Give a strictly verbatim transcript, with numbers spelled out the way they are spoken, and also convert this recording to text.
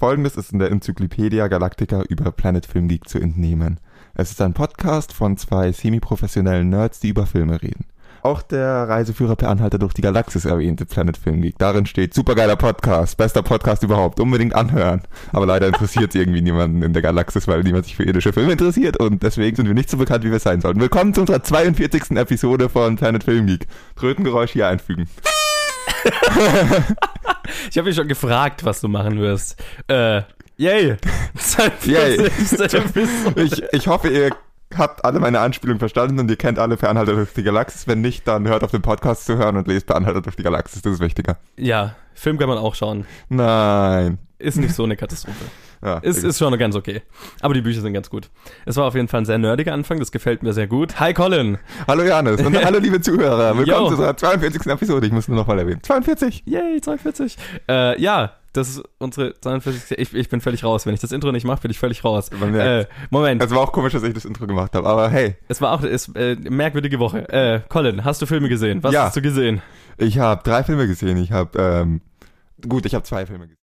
Folgendes ist in der Enzyklopädie Galactica über Planet Film Geek zu entnehmen. Es ist ein Podcast von zwei semi-professionellen Nerds, die über Filme reden. Auch der Reiseführer per Anhalter durch die Galaxis erwähnte Planet Film Geek. Darin steht, supergeiler Podcast, bester Podcast überhaupt, unbedingt anhören. Aber leider interessiert irgendwie niemanden in der Galaxis, weil niemand sich für irdische Filme interessiert und deswegen sind wir nicht so bekannt, wie wir sein sollten. Willkommen zu unserer zweiundvierzigsten Episode von Planet Film Geek. Trötengeräusch hier einfügen. Ich habe mich schon gefragt, was du machen wirst. Äh, yay! Yay! ich, ich hoffe, ihr habt alle meine Anspielung verstanden und ihr kennt alle Per Anhalter durch die Galaxis. Wenn nicht, dann hört auf den Podcast zu hören und lest Per Anhalter durch die Galaxis. Das ist wichtiger. Ja, Film kann man auch schauen. Nein. Ist nicht so eine Katastrophe. Ja, ist, ist schon ganz okay. Aber die Bücher sind ganz gut. Es war auf jeden Fall ein sehr nerdiger Anfang. Das gefällt mir sehr gut. Hi Colin. Hallo Johannes und hallo liebe Zuhörer. Willkommen Yo. zu unserer zweiundvierzigsten Episode. Ich muss nur noch mal erwähnen. zweiundvierzig. Yay, zweiundvierzig. Äh, ja, das ist unsere zweiundvierzigste. Ich, ich bin völlig raus. Wenn ich das Intro nicht mache, bin ich völlig raus. Äh, Moment. Es war auch komisch, dass ich das Intro gemacht habe, aber hey. Es war auch eine äh, merkwürdige Woche. Äh, Colin, hast du Filme gesehen? Was ja. hast du gesehen? Ich habe drei Filme gesehen. Ich habe, ähm, gut, ich habe zwei Filme gesehen.